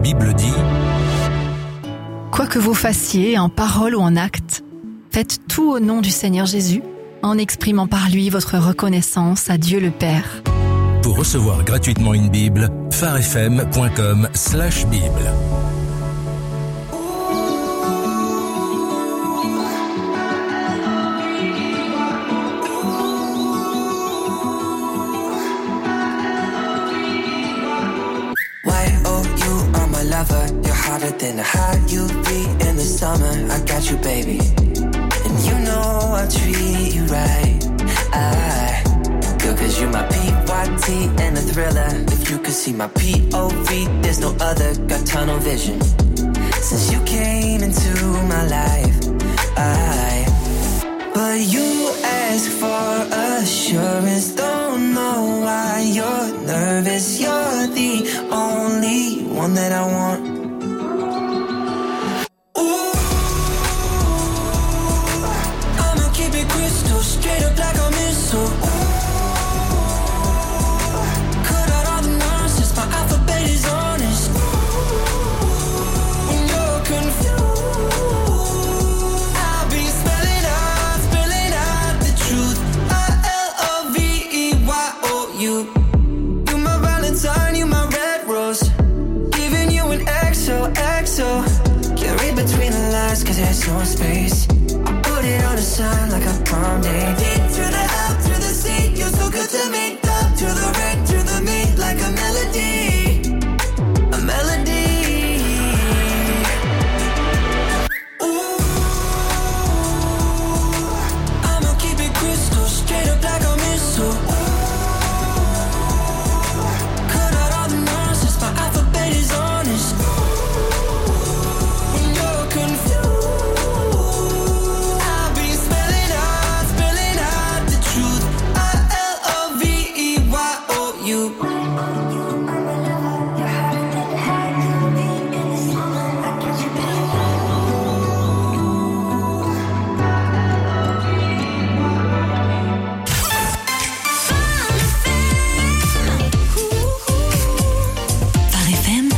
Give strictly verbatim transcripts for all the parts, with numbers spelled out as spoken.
Bible dit: Quoi que vous fassiez, en parole ou en acte, faites tout au nom du Seigneur Jésus, en exprimant par lui votre reconnaissance à Dieu le Père. Pour recevoir gratuitement une Bible, pharefm.com slash Bible. You're hotter than a hot U V in the summer. I got you, baby. And you know I'll treat you right. I, girl, cause you're my P Y T and a thriller. If you could see my P O V, there's no other. Got tunnel vision. Since you came into my life, I, but you ask for assurance. Don't know why you're nervous. You're the only one that I want. Ooh, I'ma keep it crystal, straight up like a missile. Ooh, cut out all the nonsense, my alphabet is honest. When you're confused, I'll be spelling out, spelling out the truth. I L O V E Y O U. You my Valentine, you my red rose. Giving you an X O X O. Can't read between the lines cause there's no space. I put it on a sign like a prom date. D to the L to the C, you're so good to me. Up to the red to the me, like a melody. A melody. Ooh, I'ma keep it crystal, straight up like a missile. Cut out all the nonsense, my alphabet is honest. When you're confused, I'll be spelling out, spelling out the truth. I L O V E Y O U. Phare F M.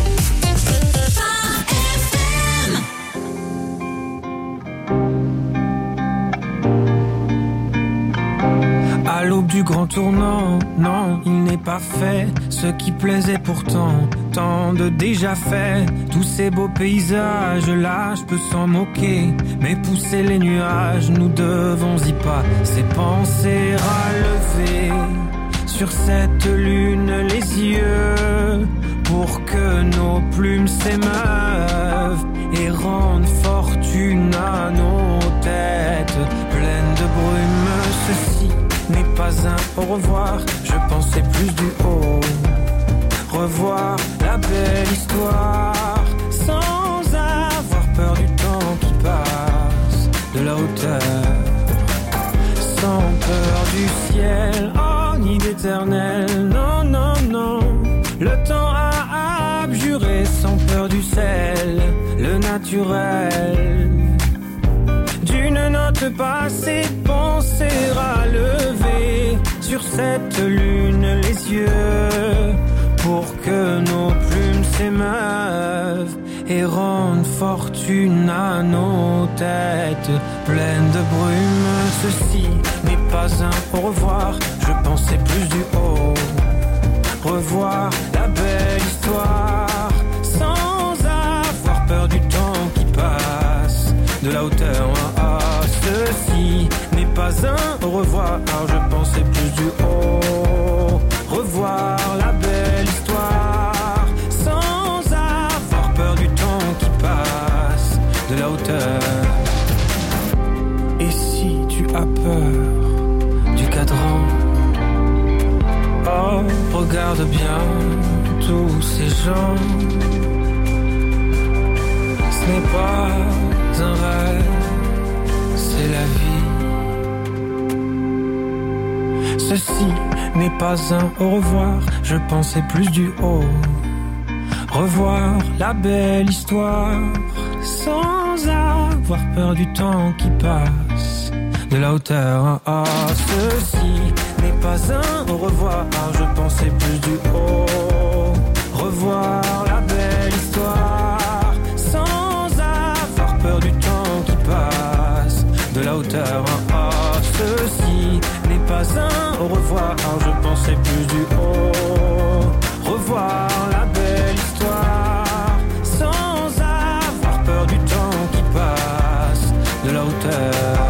À l'aube du grand tournant, non, il n'est pas fait ce qui plaisait pourtant, tant de déjà fait. Tous ces beaux paysages-là, je peux s'en moquer, mais pousser les nuages, nous devons y pas. C'est penser à lever sur cette lune les yeux, pour que nos plumes s'émeuvent et rendent fortune à nos têtes pleines de brume. Ceci n'est pas un au revoir, je pensais plus du haut. Revoir la belle histoire sans avoir peur du temps qui passe, de la hauteur, sans peur du ciel, oh ni d'éternel, non, non, non. Le temps a abjuré sans peur du sel, le naturel. D'une note passée, penser à lever sur cette lune les yeux, pour que nos plumes s'émeuvent et rendent fortune à nos têtes pleines de brume. Ceci n'est pas un au revoir, je pensais plus du haut. Revoir la belle histoire sans avoir peur du temps qui passe, de la hauteur. Ah, ah, ceci n'est pas un au revoir, je pensais plus du haut. Revoir la belle histoire sans avoir peur du temps qui passe, de la hauteur. Et si tu as peur du cadran, oh, regarde bien tous ces gens. Ce n'est pas un rêve, c'est la vie. Ceci n'est pas un au revoir, je pensais plus du haut. Revoir la belle histoire sans avoir peur du temps qui passe, de la hauteur. Ah, ceci n'est pas un au revoir, je pensais plus du haut. Revoir la belle histoire hauteur. Oh, oh, ceci n'est pas un au revoir, je pensais plus du haut. Revoir la belle histoire, sans avoir peur du temps qui passe, de la hauteur.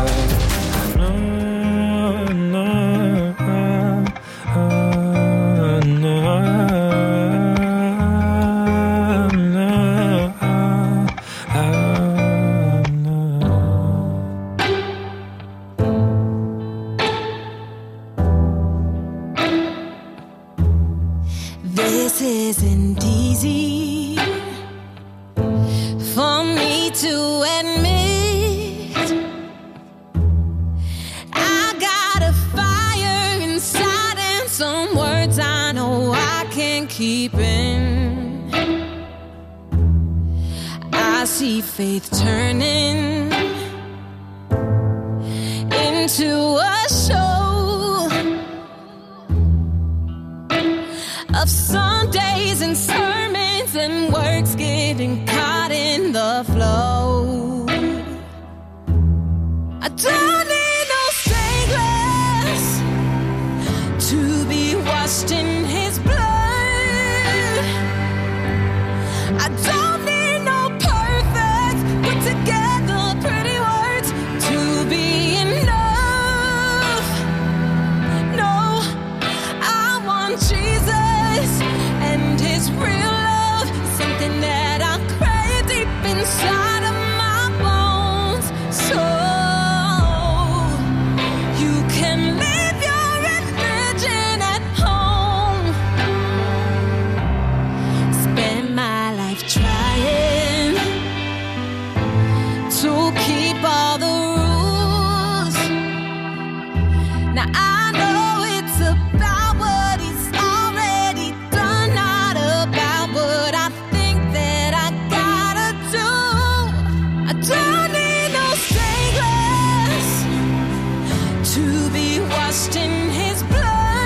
This isn't easy for me to admit. I got a fire inside and some words I know I can't keep in. I see faith turning into a show of Sundays and sermons and words getting caught in the flow. I don't need no stained glass to be washed in His blood. I don't need no perfect, put together pretty words to be enough. No, I want Jesus and His real love, something that I crave deep inside of my bones. So you can leave your religion at home. Spend my life trying to keep all the rules. Now I know it's about what He's already done, not about what I think that I gotta do. I don't need no stained glass to be washed in His blood.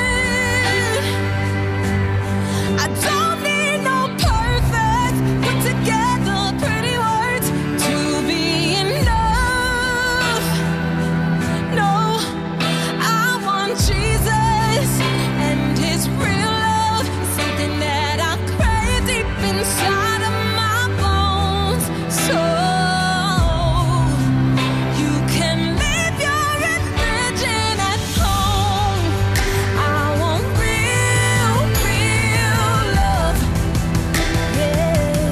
I don't need no perfect, put together pretty words to be enough. No, I want Jesus and His real love, something that I crave deep inside of my bones. So you can leave your religion at home. I want real, real love. Yeah,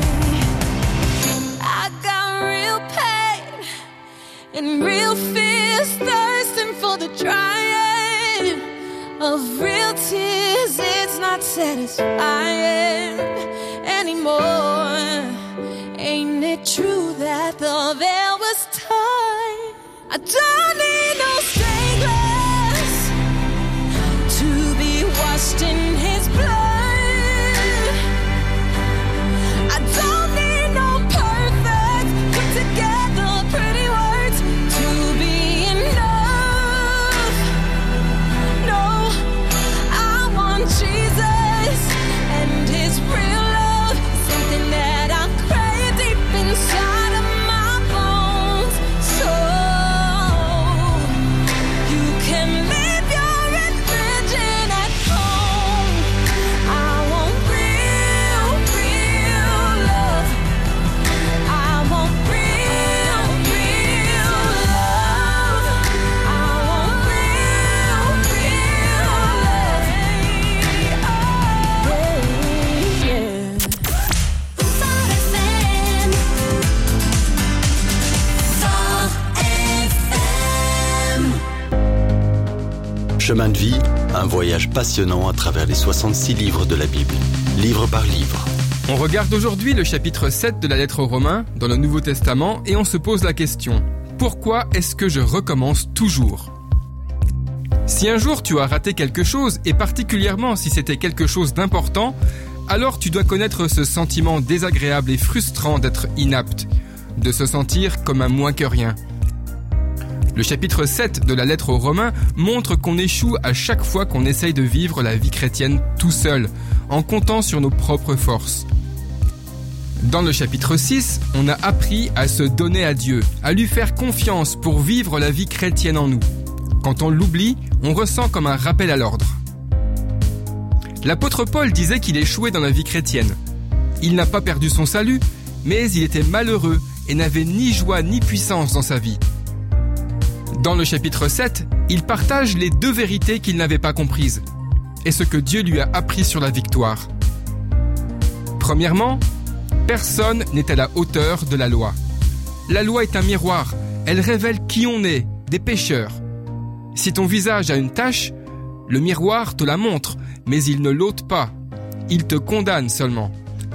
I got real pain and real fears, thirsting for the drying of real tears. It's not satisfying anymore. Ain't it true that the veil was torn? I don't need no stained glass to be washed in His blood. I don't need no perfect, put together pretty words to be enough. No, I want Jesus and His real love, something that I crave deep inside of my bones. So you can leave your religion at home. I want real, real love. I want real, real love. I want real, real love. Yeah, yeah. Fort F M. Fort F M. Chemin de vie, un voyage passionnant à travers les soixante-six livres de la Bible, livre par livre. On regarde aujourd'hui le chapitre sept de la lettre aux Romains dans le Nouveau Testament et on se pose la question: pourquoi est-ce que je recommence toujours ? Si un jour tu as raté quelque chose, et particulièrement si c'était quelque chose d'important, alors tu dois connaître ce sentiment désagréable et frustrant d'être inapte, de se sentir comme un moins que rien. Le chapitre sept de la lettre aux Romains montre qu'on échoue à chaque fois qu'on essaye de vivre la vie chrétienne tout seul, en comptant sur nos propres forces. Dans le chapitre six, on a appris à se donner à Dieu, à lui faire confiance pour vivre la vie chrétienne en nous. Quand on l'oublie, on ressent comme un rappel à l'ordre. L'apôtre Paul disait qu'il échouait dans la vie chrétienne. Il n'a pas perdu son salut, mais il était malheureux et n'avait ni joie ni puissance dans sa vie. Dans le chapitre sept, il partage les deux vérités qu'il n'avait pas comprises et ce que Dieu lui a appris sur la victoire. Premièrement, personne n'est à la hauteur de la loi. La loi est un miroir, elle révèle qui on est, des pécheurs. Si ton visage a une tache, le miroir te la montre, mais il ne l'ôte pas, il te condamne seulement.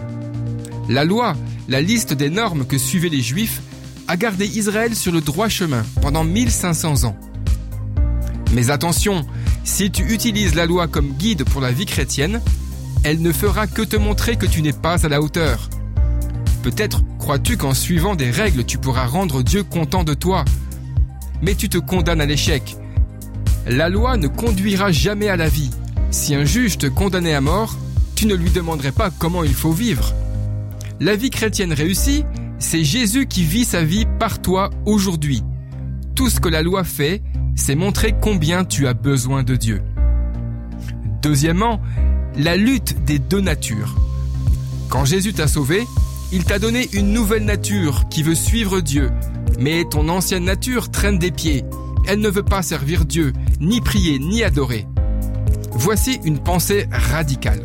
La loi, la liste des normes que suivaient les Juifs, a gardé Israël sur le droit chemin pendant mille cinq cents ans. Mais attention, si tu utilises la loi comme guide pour la vie chrétienne, elle ne fera que te montrer que tu n'es pas à la hauteur. Peut-être crois-tu qu'en suivant des règles, tu pourras rendre Dieu content de toi. Mais tu te condamnes à l'échec. La loi ne conduira jamais à la vie. Si un juge te condamnait à mort, tu ne lui demanderais pas comment il faut vivre. La vie chrétienne réussie, c'est Jésus qui vit sa vie par toi aujourd'hui. Tout ce que la loi fait, c'est montrer combien tu as besoin de Dieu. Deuxièmement, la lutte des deux natures. Quand Jésus t'a sauvé, il t'a donné une nouvelle nature qui veut suivre Dieu. Mais ton ancienne nature traîne des pieds. Elle ne veut pas servir Dieu, ni prier, ni adorer. Voici une pensée radicale.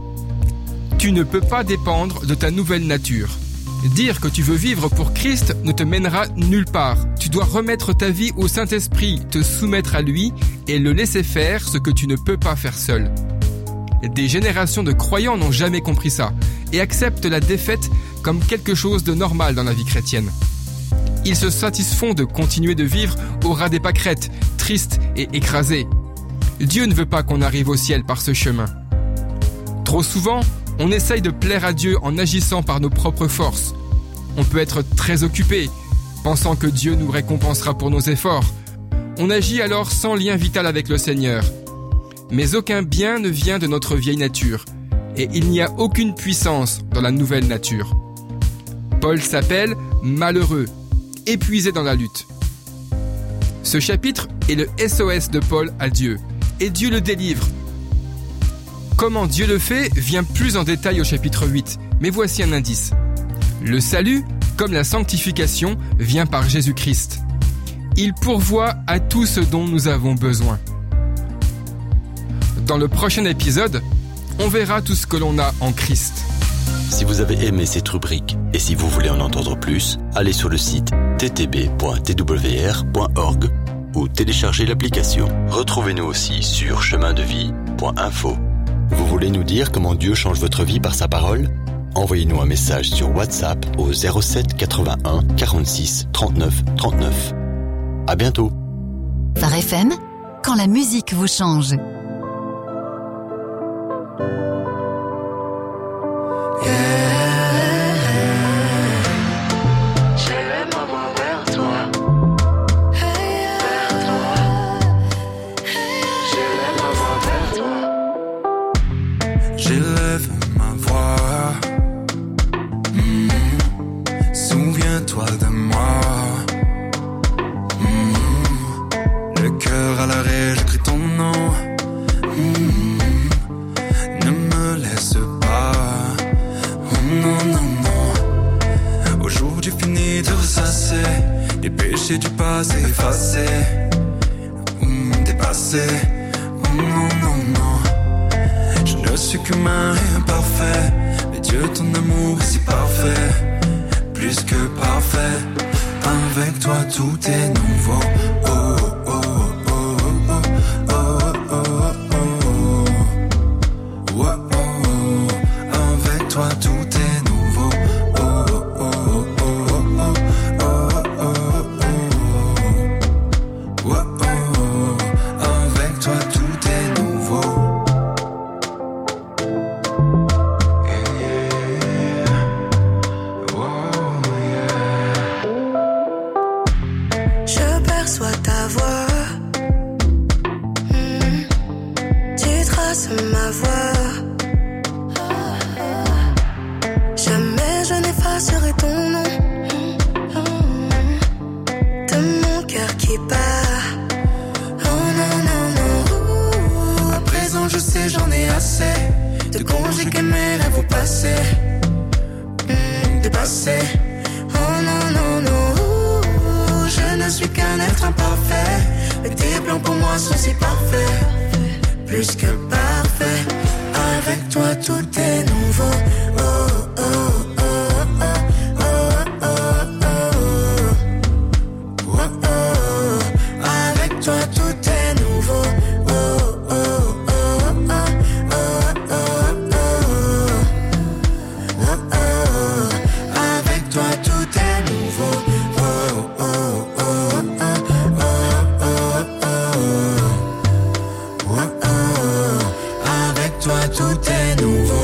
Tu ne peux pas dépendre de ta nouvelle nature. Dire que tu veux vivre pour Christ ne te mènera nulle part. Tu dois remettre ta vie au Saint-Esprit, te soumettre à lui et le laisser faire ce que tu ne peux pas faire seul. Des générations de croyants n'ont jamais compris ça et acceptent la défaite comme quelque chose de normal dans la vie chrétienne. Ils se satisfont de continuer de vivre au ras des pâquerettes, tristes et écrasés. Dieu ne veut pas qu'on arrive au ciel par ce chemin. Trop souvent, on essaye de plaire à Dieu en agissant par nos propres forces. On peut être très occupé, pensant que Dieu nous récompensera pour nos efforts. On agit alors sans lien vital avec le Seigneur. Mais aucun bien ne vient de notre vieille nature, et il n'y a aucune puissance dans la nouvelle nature. Paul s'appelle malheureux, épuisé dans la lutte. Ce chapitre est le S O S de Paul à Dieu, et Dieu le délivre. Comment Dieu le fait vient plus en détail au chapitre huit, mais voici un indice. Le salut, comme la sanctification, vient par Jésus-Christ. Il pourvoit à tout ce dont nous avons besoin. Dans le prochain épisode, on verra tout ce que l'on a en Christ. Si vous avez aimé cette rubrique et si vous voulez en entendre plus, allez sur le site t t b point t w r point org ou téléchargez l'application. Retrouvez-nous aussi sur chemin de vie point info. Vous voulez nous dire comment Dieu change votre vie par sa parole ? Envoyez-nous un message sur WhatsApp au zéro sept quatre-vingt-un quarante-six trente-neuf trente-neuf. À bientôt. Phare F M, quand la musique vous change. J'élève ma voix. Mmh. Souviens-toi de moi. Mmh. Le cœur à l'arrêt, j'écris ton nom. Mmh. Ne me laisse pas. Oh non, non, non. Aujourd'hui fini de ressasser les péchés du passé effacés. Mmh, dépassés. Oh non, non, non. Je suis qu'humain et imparfait, mais Dieu, ton amour est si parfait, plus que parfait. Avec toi tout est nouveau. Oh, oh, oh, oh, oh, oh, oh, oh, oh, oh, oh. Avec toi tout est nouveau. Oh, oh, oh, oh, oh, oh, oh, oh, oh, oh. Avec toi tout est nouveau. Je de congés qu'aimerait vous passer, mmh, dépasser. Oh non, non, non, je ne suis qu'un être imparfait, mais tes plans pour moi sont si parfaits, plus que parfaits. Avec toi tout est nouveau. Oh, oh, oh, oh, oh, oh, oh, oh, oh. Avec toi tout est nouveau. Oh, oh, oh, oh, oh, oh, oh, oh, oh. Avec toi tout est nouveau. Oh, oh, oh, oh, oh, oh, oh, oh. Avec toi tout est nouveau.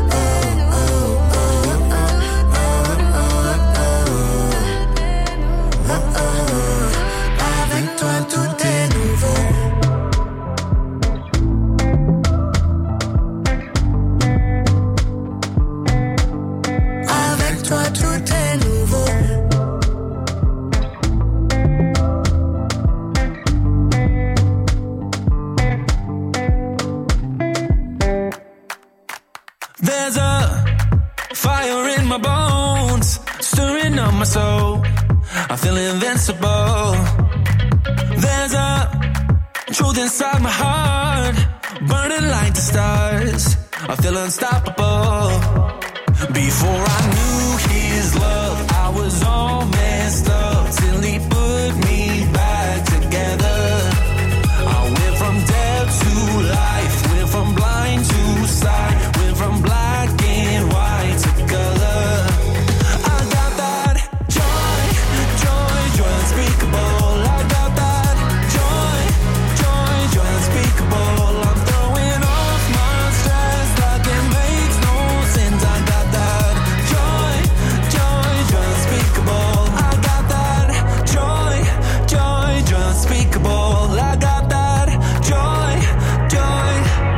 There's a fire in my bones, stirring up my soul. I feel invincible. There's a truth inside my heart, burning like the stars. I feel unstoppable. Before I knew his love, I was all messed up till he put me back together. I went from death to life, went from blind to sight, went from black and white to color. I got that joy, joy, joy unspeakable. I got that joy, joy, joy unspeakable. I'm throwing off my stress like it makes no sense. I got that joy, joy, joy unspeakable. I got that joy, joy, joy unspeakable. I got that joy, joy.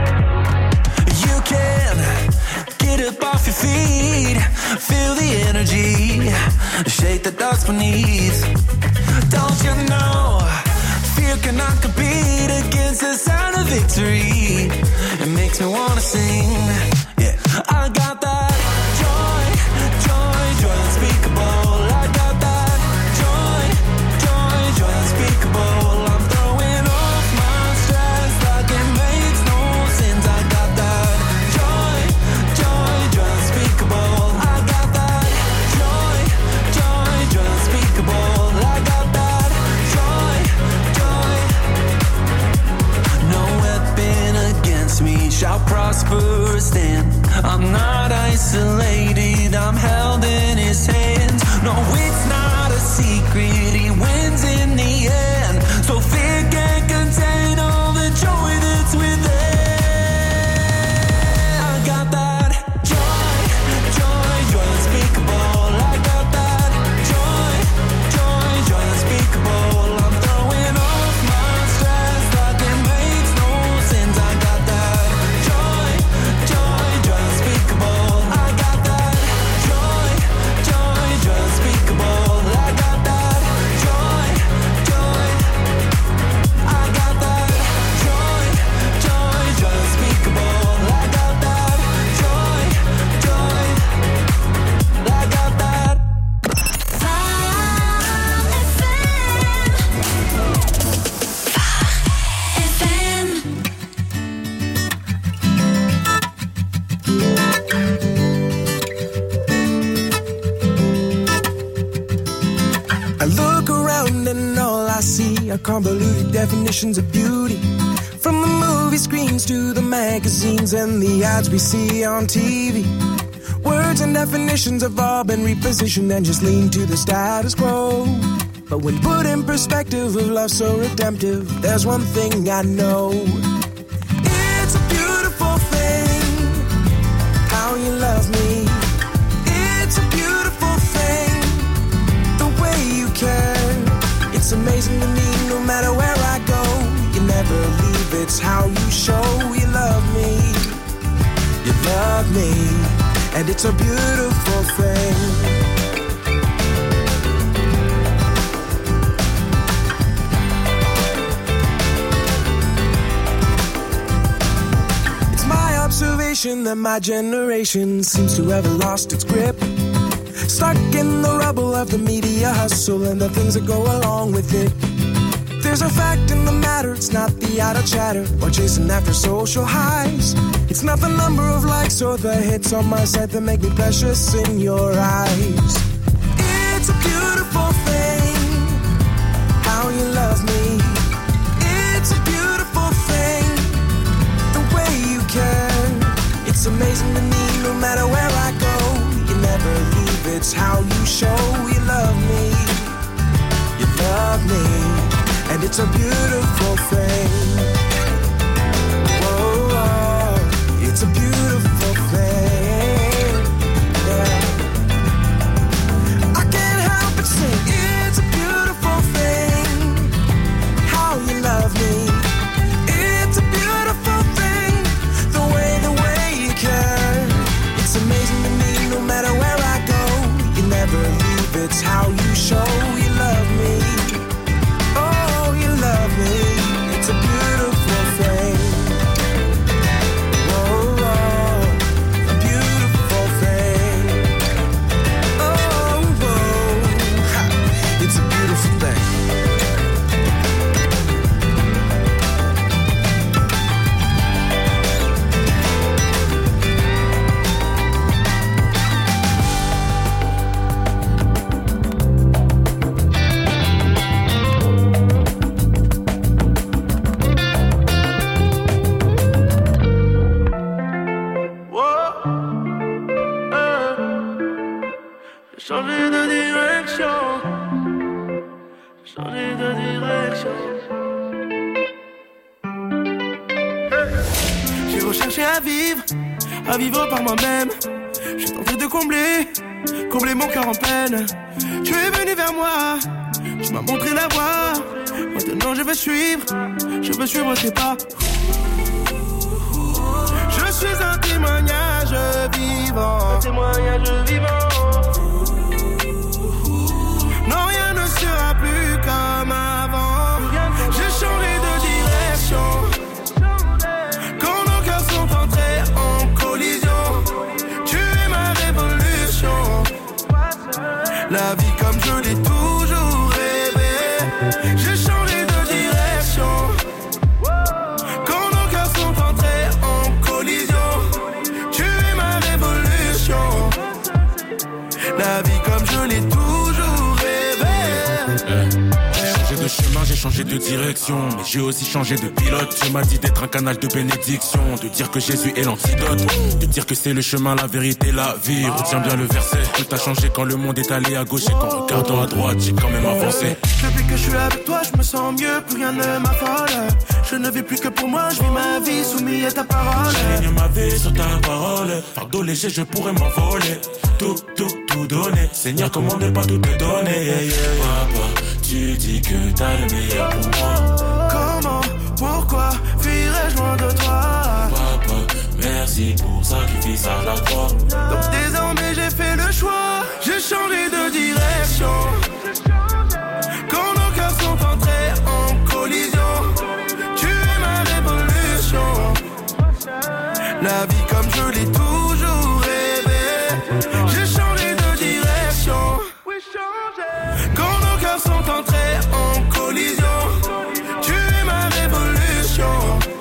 You can get up off your feet, feel the energy, shake the dust beneath. Don't you know, fear cannot compete against the sound of victory. It makes me wanna sing, yeah. I got that joy, joy, joy unspeakable. I got that joy, joy, joy unspeakable. I'm throwing off my stress like it makes no sense. I got that joy, joy, joy unspeakable. I got that joy, joy, joy unspeakable. I got that joy, joy. No weapon against me shall prosper or stand. I'm not isolated, I'm held in his hands. No, it's not a secret, he wins in the end. So fear can't contain all the joy that's within. I got that joy, joy, joy unspeakable. I got that joy, joy, joy unspeakable. I'm throwing off my stress like it makes no sense. I got that joy, joy, joy unspeakable. I got that joy, joy, joy unspeakable. I got that joy, joy. I got that joy, joy, joy unspeakable. I got that joy, joy. I got that. F M. I look around and all I see are convoluted definitions of beauty. From the movie screens to the magazines and the ads we see on T V. Words and definitions have all been repositioned and just lean to the status quo. But when put in perspective of love so redemptive, there's one thing I know. It's a beautiful thing, how you love me. It's a beautiful thing, the way you care. It's amazing to me, no matter where I go, you never leave, it's how you show you love me. You love me, and it's a beautiful thing. It's my observation that my generation seems to have lost its grip. Stuck in the rubble of the media hustle and the things that go along with it. There's a fact in the matter, it's not the idle chatter or chasing after social highs. It's not the number of likes or the hits on my site that make me precious in your eyes. It's a beautiful thing, how you love me. It's a beautiful thing, the way you care. It's amazing to me, no matter where I go, you never leave, it's how you show you love me. You love me, and it's a beautiful thing. Whoa, whoa, it's a beautiful thing. Yeah. I can't help but sing. It's a beautiful thing, how you love me. It's a beautiful thing, the way, the way you care. It's amazing to me, no matter where I go, you never leave, it's how you show you love me. Love me, it's a beautiful thing. Whoa, whoa, a beautiful thing. Oh, whoa, ha, it's a beautiful thing. Changer de direction, changer de direction. J'ai recherché à vivre, à vivre par moi-même. J'ai tenté de combler, combler mon cœur en peine. Tu es venu vers moi, tu m'as montré la voie. Maintenant je veux suivre, je veux suivre tes pas. Je suis un témoignage vivant, un témoignage vivant. Non, rien ne sera plus comme avant. J'ai changé de direction. Quand nos cœurs sont entrés en collision, tu es ma révolution. La vie comme je l'ai toujours rêvé. J'ai changé de direction. Quand nos cœurs sont entrés en collision, tu es ma révolution. La vie comme je l'ai toujours. J'ai chemin, j'ai changé de direction, mais j'ai aussi changé de pilote. Tu m'as dit d'être un canal de bénédiction, de dire que Jésus est l'antidote, de dire que c'est le chemin, la vérité, la vie. Retiens bien le verset, tout a changé quand le monde est allé à gauche et qu'en regardant à droite, j'ai quand même avancé. Depuis que je suis avec toi, je me sens mieux, plus rien ne m'affole. Je ne vis plus que pour moi, je vis ma vie soumis à ta parole. J'aligne ma vie sur ta parole, fardeau léger, je pourrais m'envoler. Tout, tout, tout donner, Seigneur, comment ne pas tout te donner, yeah, yeah. Papa, tu dis que t'as le meilleur pour moi. Comment, pourquoi fuirais-je loin de toi? Papa, merci pour sacrifice à la croix. Donc désormais j'ai fait le choix, j'ai changé de direction. Quand nos cœurs sont entrés en collision, tu es ma révolution. La vie comme je l'ai toujours rêvé. J'ai changé de direction. Quand nos cœurs sont entrés en collision, tu es ma révolution.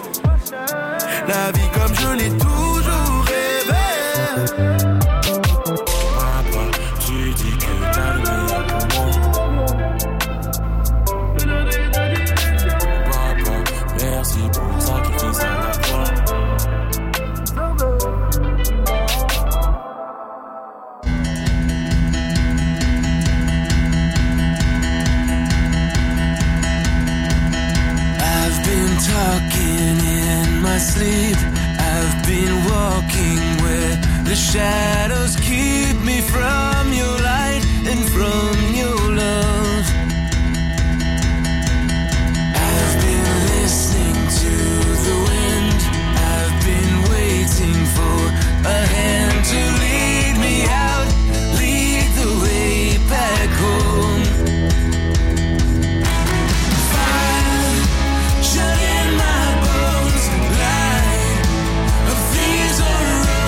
La vie comme je l'ai toujours rêvé. Papa, tu dis que t'as le meilleur pour moi. Papa, merci pour le sacrifice à la croix. Talking in my sleep, I've been walking where the shadows keep me from your light and from your love. I've been listening to the wind, I've been waiting for a hand to lead me out, lead the way back home. Shut in my bones, light of these are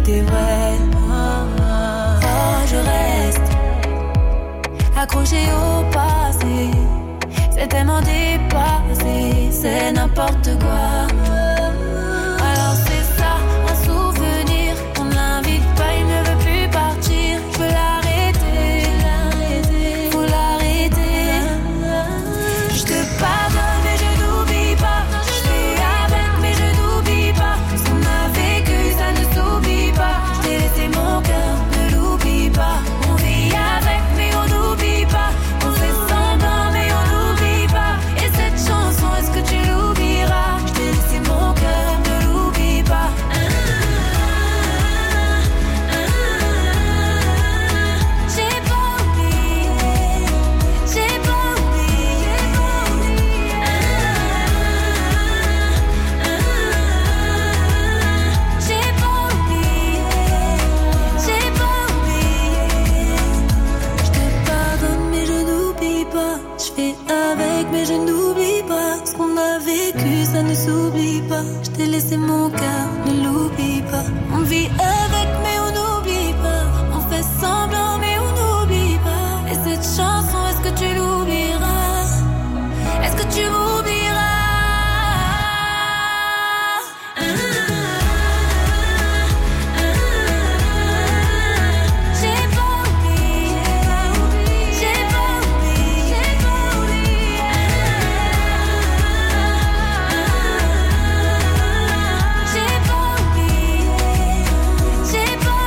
était vraie. Oh, je reste accrochée au passé. C'est tellement dépassé, c'est n'importe quoi. Alors c'est ça, un souvenir. On l'invite pas, il ne veut plus partir. Je veux l'arrêter, faut l'arrêter. Je te pardonne mais je n'oublie pas. Je suis avec mais je n'oublie pas. Ce qu'on a vécu ça ne s'oublie pas. Je t'ai laissé mon cœur, ne l'oublie pas. On vit avec mais on n'oublie pas. On fait semblant mais on n'oublie pas. Et cette chanson, est-ce que tu l'oublieras? Je t'ai laissé mon cœur, ne l'oublie pas. J'ai pas oublié, j'ai pas oublié. J'ai pas oublié, j'ai pas oublié. Je te pardonne mais je n'oublie pas. Je fais avec mais je n'oublie pas. Ce qu'on a vécu ça ne s'oublie pas. Je t'ai laissé mon cœur, ne l'oublie pas. On vit avec mais on n'oublie pas. On fait semblant mais on n'oublie pas. Et cette chanson, est-ce que tu l'oublieras? Est-ce que tu m'oublieras? J'ai pas oublié, j'ai pas oublié, j'ai pas oublié. J'ai pas oublié, j'ai pas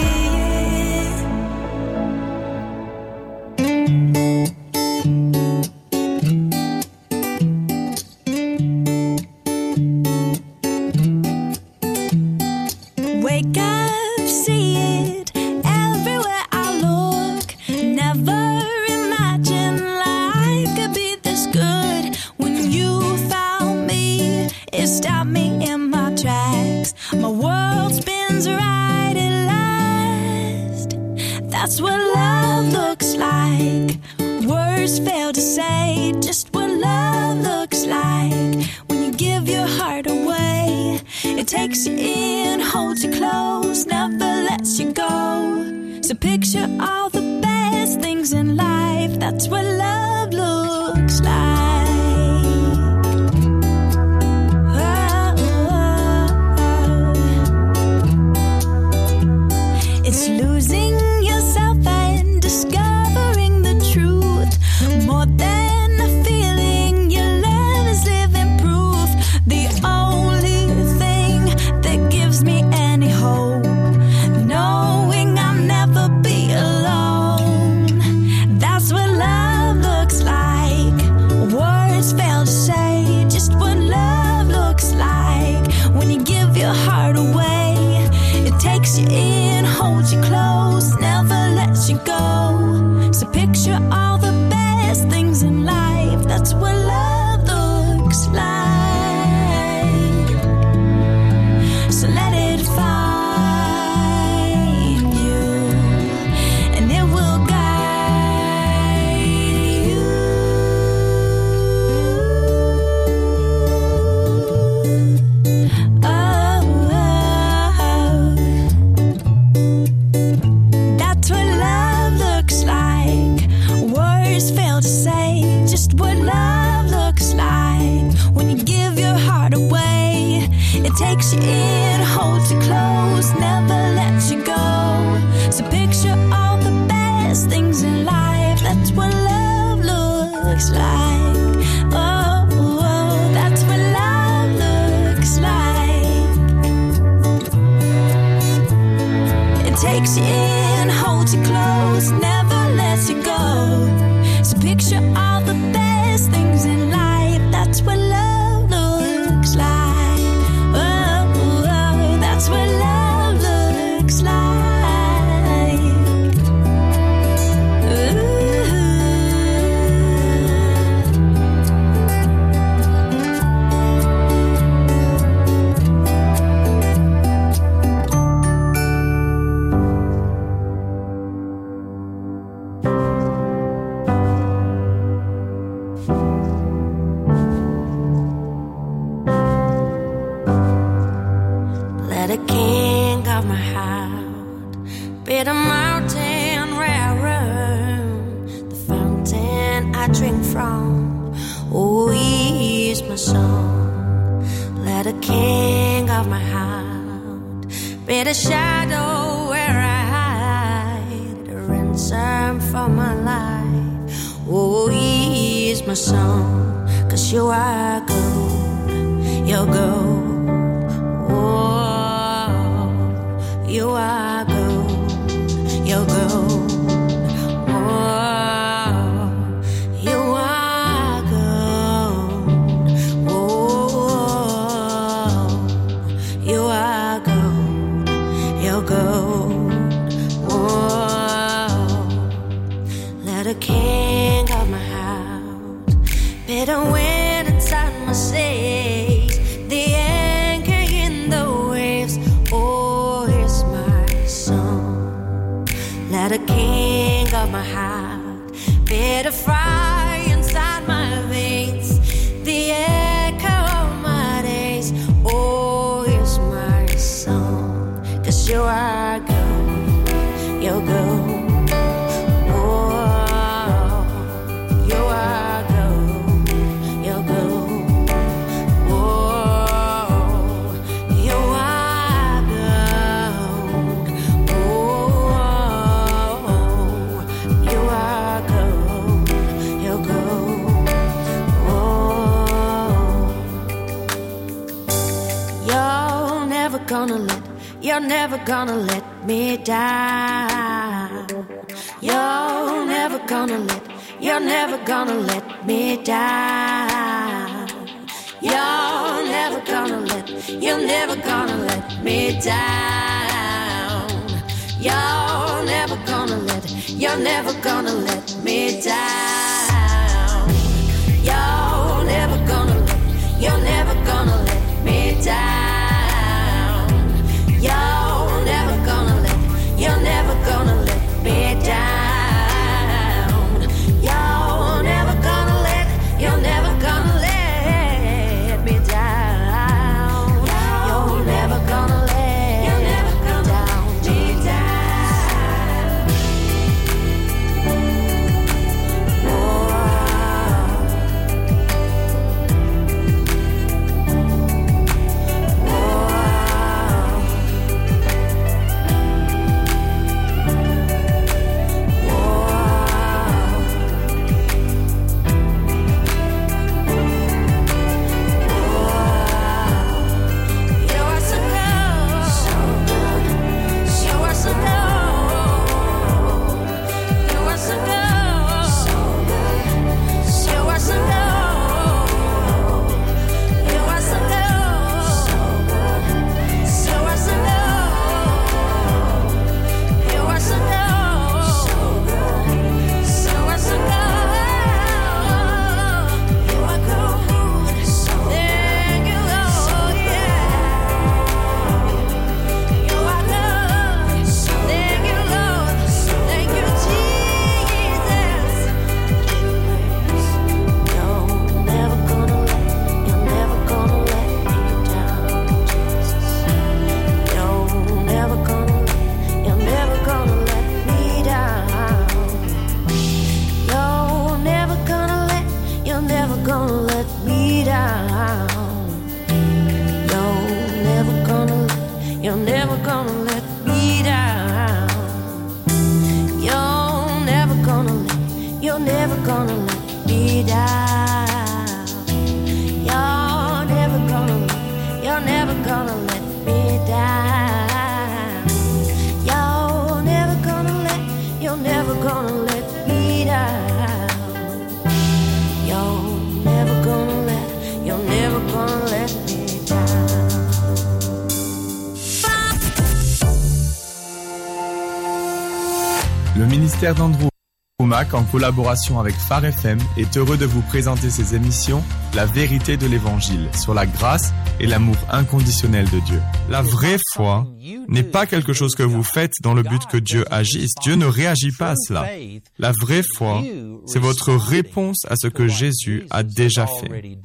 oublié. Wake up, see it everywhere I look. Never imagined life could be this good. When you found me, it stopped me in my tracks. My world spins right at last. That's what love looks like. Words fail to say just what love looks like. When you give your heart away, it takes you in, holds you close, never lets you go. So picture all the best things in life. That's what love looks like. Oh, oh, oh. It's losing yourself and discovering the truth. More than a feeling, your love is living proof. The only thing that gives me any hope, knowing I'll never be alone. That's what love looks like. Words fail to say just what love looks like. When you give your heart away, it takes you in, holds you close, never lets you go. So picture all the best things in life. That's what love looks like. So let it find you, and it will guide you. Oh, oh, oh. That's what love looks like. Words fail to say just what love looks like. When you give your heart away, it takes you in, holds you close, never lets you go. So picture all the best things in life. That's what love looks like. Oh, oh, that's what love looks like. It takes you in, holds you close, never lets you go. So picture all the best things in life. That's what love looks like. Oh, oh, that's what love looks like. Ooh. strong. Oh, he's my song. Let the king of my heart be the shadow where I hide, the ransom for my life. Oh, he's my song, 'cause you are gold, you're gold. Oh, you are gold, you're gold. The king of my house, bitter wind inside my sails, the anchor in the waves. Oh, it's my song. Let the king of my heart, bitter fire inside my veins, the echo of my days. Oh, it's my song, 'cause you are gold, you're gold. Gonna let, you're never gonna let me down. You're never gonna let, you're never gonna let me down. You're never gonna let, you're never gonna let me down. You're never gonna let, you're never gonna let me down. You're never gonna let, you're never gonna let me down. You're never gonna let, you're never gonna let me down. You're never gonna let, you're never gonna let me down. You're never gonna let, you're never gonna let me down. Le ministère d'Andrew Mac, en collaboration avec Phare F M, est heureux de vous présenter ses émissions La vérité de l'Évangile sur la grâce et l'amour inconditionnel de Dieu. La vraie foi n'est pas quelque chose que vous faites dans le but que Dieu agisse. Dieu ne réagit pas à cela. La vraie foi, c'est votre réponse à ce que Jésus a déjà fait.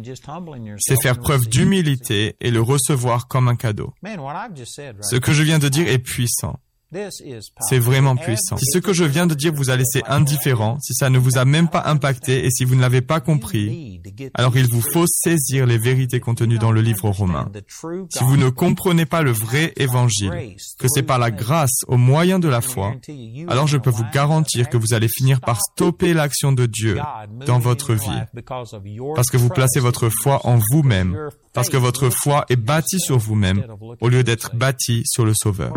C'est faire preuve d'humilité et le recevoir comme un cadeau. Ce que je viens de dire est puissant. C'est vraiment puissant. Si ce que je viens de dire vous a laissé indifférent, si ça ne vous a même pas impacté et si vous ne l'avez pas compris, alors il vous faut saisir les vérités contenues dans le livre romain. Si vous ne comprenez pas le vrai évangile, que c'est par la grâce au moyen de la foi, alors je peux vous garantir que vous allez finir par stopper l'action de Dieu dans votre vie. Parce que vous placez votre foi en vous-même, parce que votre foi est bâtie sur vous-même au lieu d'être bâtie sur le Sauveur.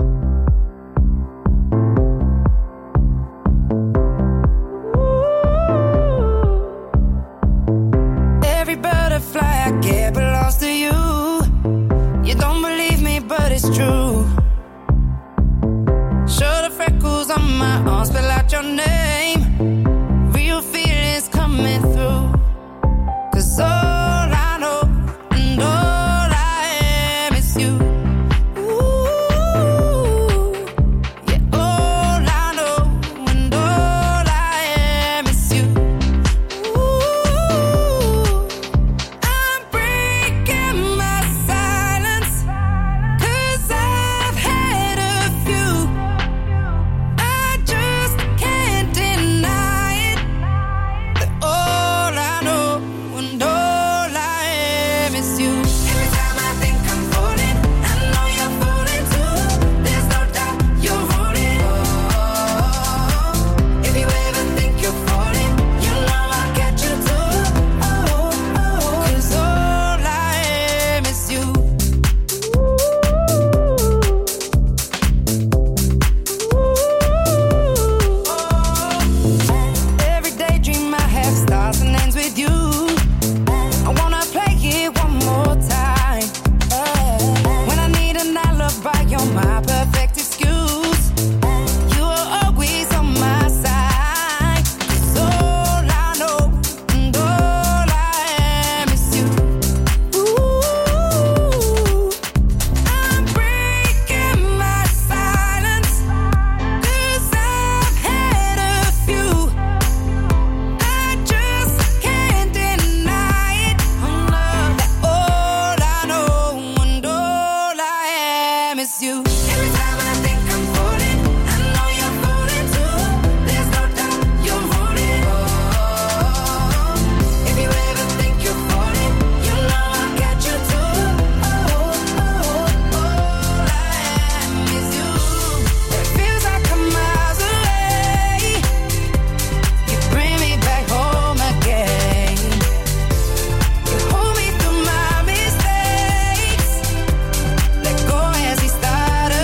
True. Show the freckles on my arm, spell out your name. Real feelings coming through. Cause all I know and all I am is you. Ooh, yeah, all I know and all I am is you. Ooh, I'm breaking my silence. I've had a few. I just can't deny it. That all I know and all I am is you. Every time I think I'm falling, I know you're falling too. There's no doubt you're falling. Oh, if you ever think you're falling, you know I'll catch you too. Oh, oh, 'cause all I am is you. Starts and ends with you. I wanna play it one more time. When I need an alibi, you're my perfect excuse. You are always on my side. 'Cause all I know and all I am is you. Ooh, I'm breaking my silence. 'Cause I've had a few. You. Every time I think I'm falling, I know you're falling too. There's no doubt you're falling. Oh, if you ever think you're falling, you know I'll catch you too. Oh, oh, all I am is you. It feels like I'm miles away. You bring me back home again. You hold me through my mistakes. Let go as we start.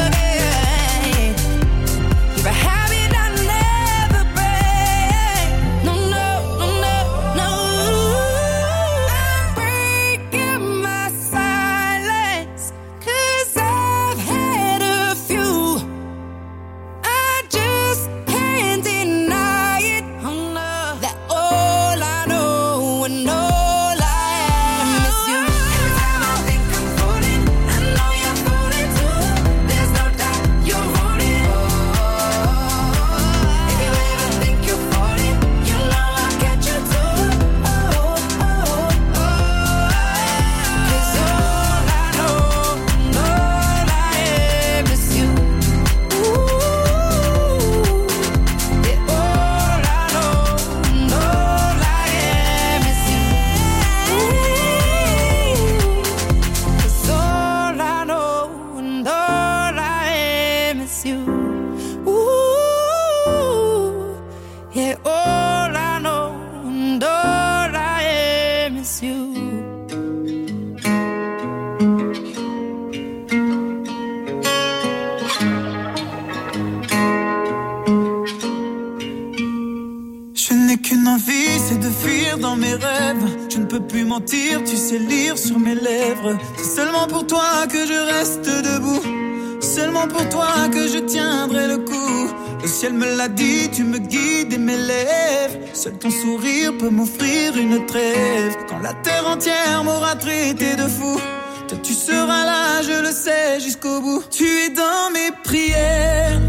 Tu sais lire sur mes lèvres. C'est seulement pour toi que je reste debout. Seulement pour toi que je tiendrai le coup. Le ciel me l'a dit, tu me guides et m'élèves. Seul ton sourire peut m'offrir une trêve. Quand la terre entière m'aura traité de fou, toi tu seras là, je le sais, jusqu'au bout. Tu es dans mes prières,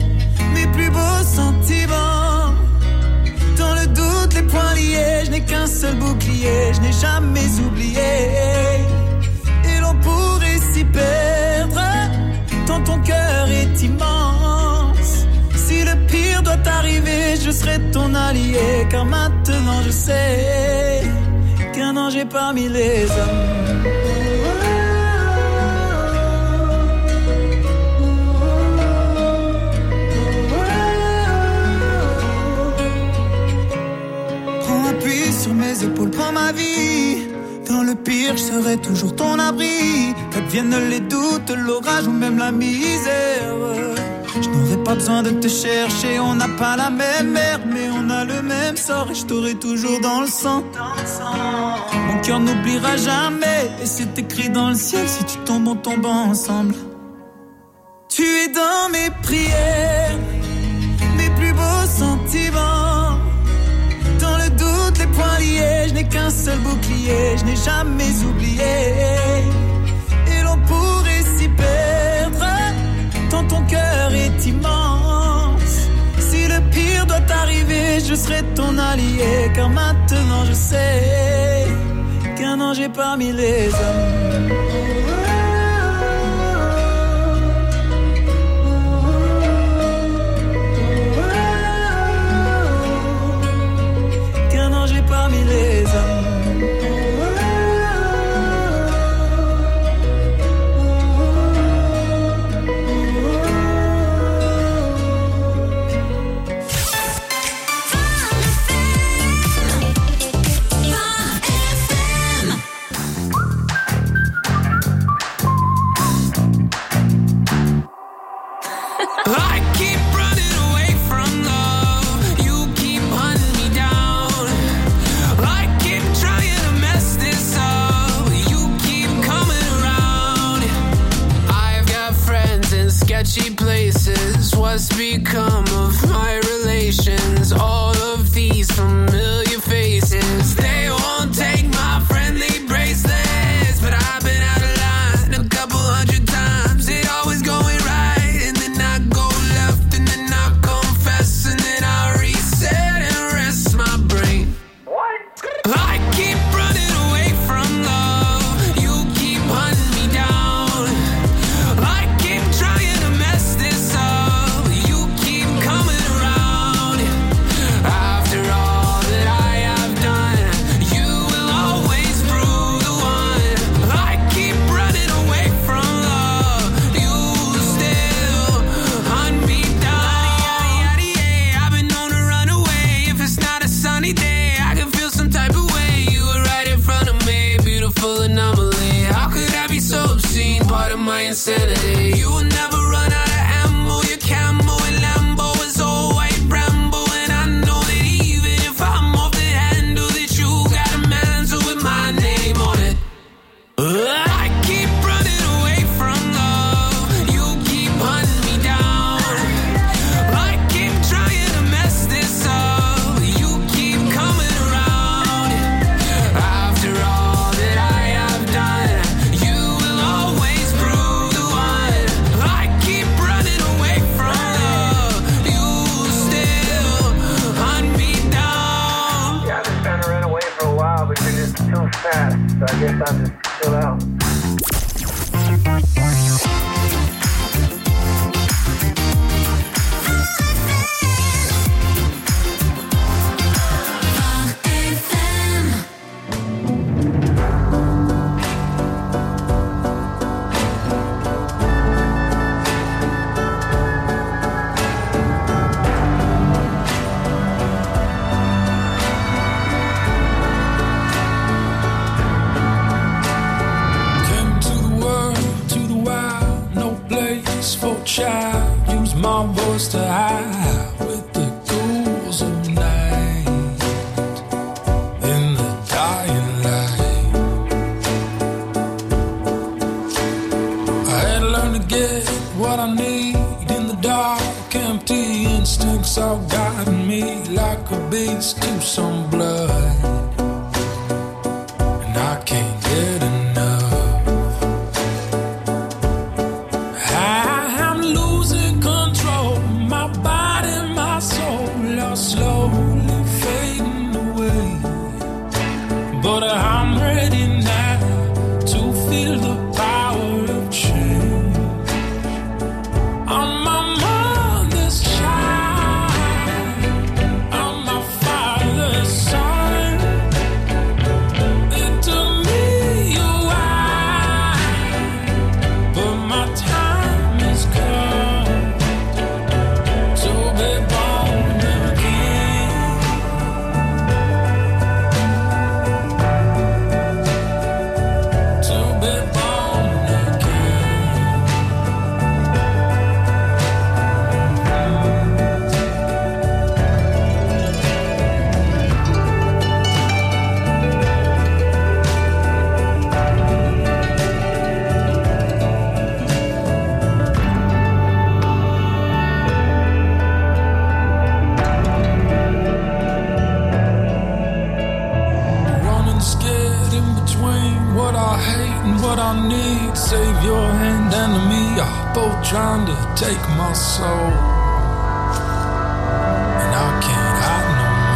mes plus beaux sentiments. Dans le doute, les poings liés, je n'ai qu'un seul bouclier, je n'ai jamais oublié. Et l'on pourrait s'y perdre, tant ton cœur est immense. serai ton allié, car maintenant je sais qu'un ange est parmi les hommes. Prends appui sur mes épaules, prends ma vie. Dans le pire, je serai toujours ton abri. Qu'adviennent les doutes, l'orage ou même la misère. Je n'aurai pas besoin de te chercher, on n'a pas la même mère, mais on a le même sort et je t'aurai toujours dans le sang. Mon cœur n'oubliera jamais, et c'est écrit dans le ciel, si tu tombes, on tombe ensemble. Tu es dans mes prières, mes plus beaux sentiments. Dans le doute, les poings liés, je n'ai qu'un seul bouclier, je n'ai jamais oublié. Et l'on pourrait s'y perdre, tant ton cœur est immense. Si le pire doit arriver, je serai ton allié, car maintenant je sais qu'un ange est parmi les hommes. Qu'un ange est parmi les hommes. I keep running away from love. You keep hunting me down. I keep trying to mess this up. You keep coming around. I've got friends in sketchy places. What's become of my relations? All of these familiar faces. They won't take my friendly bracelets. But I've been out of line a couple hundred times. It always going right, and then I go left, and then I confess, and then I reset and rest my brain. What? I keep running away from love. You keep hunting me down. I keep trying to mess this up. You keep coming around. After all that I have done, you will always prove the one. I keep running away from love. You still hunt me down. I've been known to run away if it's not a sunny day. I can feel some type of way. You were right in front of me, beautiful anomaly. How could I be so obscene? Part of my insanity. You will never run out of ammo. Your camo and Lambo is all white Rambo, and I know that even if I'm off the handle, that you got a mantle with my name on it. I keep running away from love. You keep hunting me down. I keep trying to mess this up. You keep coming around. After all that I have done, you will always prove the one. I keep running away from love. You still hunt me down. Yeah, I've been trying to run away for a while, but you're just too fast. So I guess I'll just chill out. Came to the world, to the wild, no place for a child. Use my voice to hide with the ghouls of night. In the dying light, I had to learn to get what I need in the dark. Empty instincts all guiding me like a beast to some blood. And I can't get enough. I'm losing control. My body, my soul are slowly fading away. But I'm ready now to feel the power of change. I'm my mother's child. my need, savior and enemy are both trying to take my soul. And I can't hide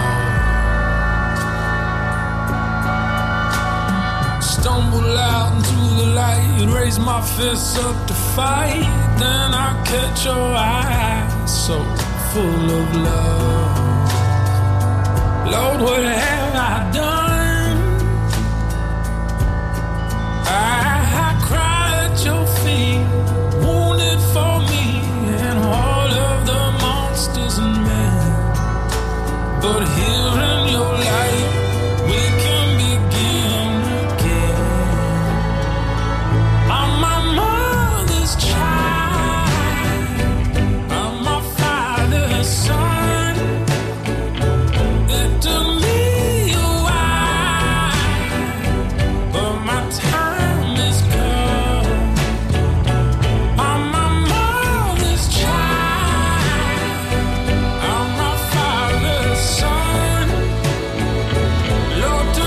no more. Stumble out into the light, raise my fists up to fight. Then I catch your eyes, so full of love. Lord, what have I done? I, I cry at your feet, wounded for me and all of the monsters and men. But here in your light, we can begin again. I'm my mother's child, I'm my father's son. It took me a while, but my time is come. I'm my mother's child, I'm my father's son. Lord,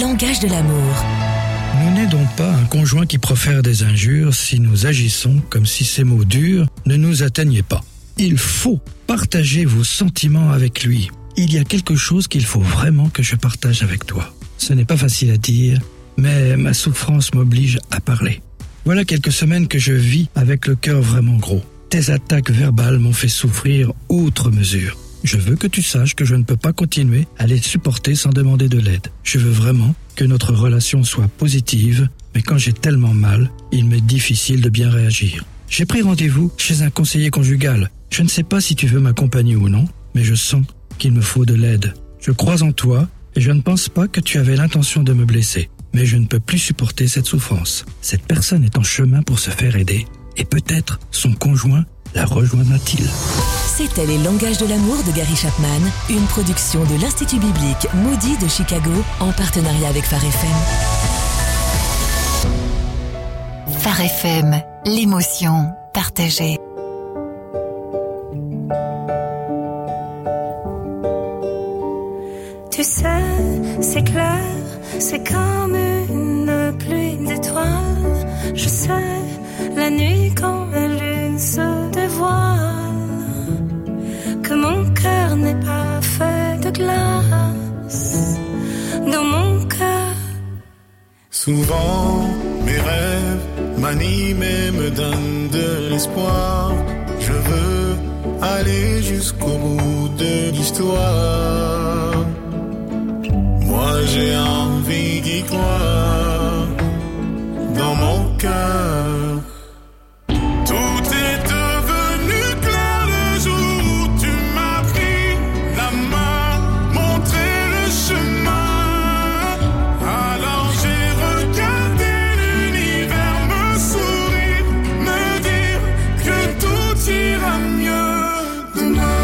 langage de l'amour. Nous n'aidons pas un conjoint qui profère des injures si nous agissons comme si ces mots durs ne nous atteignaient pas. Il faut partager vos sentiments avec lui. Il y a quelque chose qu'il faut vraiment que je partage avec toi. Ce n'est pas facile à dire, mais ma souffrance m'oblige à parler. Voilà quelques semaines que je vis avec le cœur vraiment gros. Tes attaques verbales m'ont fait souffrir outre mesure. Je veux que tu saches que je ne peux pas continuer à les supporter sans demander de l'aide. Je veux vraiment que notre relation soit positive, mais quand j'ai tellement mal, il m'est difficile de bien réagir. J'ai pris rendez-vous chez un conseiller conjugal. Je ne sais pas si tu veux m'accompagner ou non, mais je sens qu'il me faut de l'aide. Je crois en toi et je ne pense pas que tu avais l'intention de me blesser. Mais je ne peux plus supporter cette souffrance. Cette personne est en chemin pour se faire aider et peut-être son conjoint la rejoindra-t-il. C'était Les Langages de l'amour de Gary Chapman, une production de l'Institut biblique Moody de Chicago en partenariat avec Phare F M. Phare F M, l'émotion partagée. Tu sais, c'est clair, c'est comme une pluie d'étoiles. Je sais, la nuit quand la lune se dévoile, que mon cœur n'est pas fait de glace. Dans mon cœur, souvent mes rêves m'animent et me donnent de l'espoir. Je veux aller jusqu'au bout de l'histoire. Moi j'ai envie d'y croire. Dans mon cœur, tout est devenu clair le jour où tu m'as pris la main, montré le chemin. Alors j'ai regardé l'univers me sourire, me dire que tout ira mieux demain.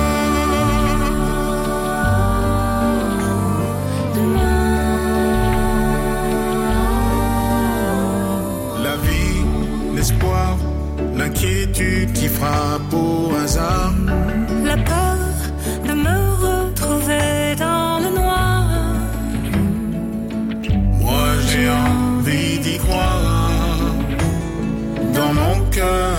L'espoir, l'inquiétude qui frappe au hasard, la peur de me retrouver dans le noir. Moi j'ai envie d'y croire. Dans mon cœur,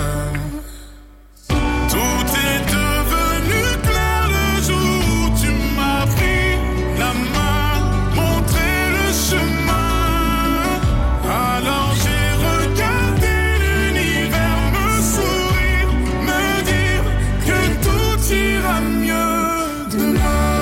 tout est devenu clair le jour où tu m'as pris la main, montré le chemin. Alors j'ai regardé l'univers me sourire, me dire que tout ira mieux demain.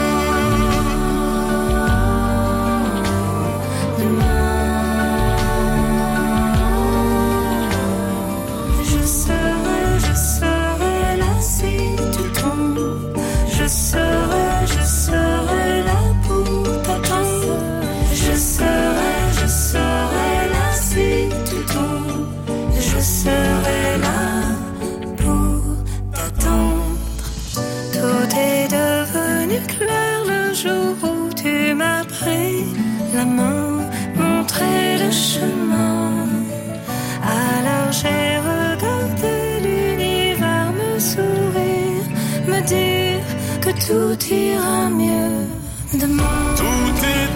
Je serai, je serai là si tu tombes. Je serai, je serai là pour t'attendre. Je serai, je serai là si tu tombes. Je serai là pour t'attendre. Tout est devenu clair le jour où tu m'as pris la main, montré le chemin. Alors j'ai regardé l'univers me sourire, me dire que tout ira mieux demain. Tout est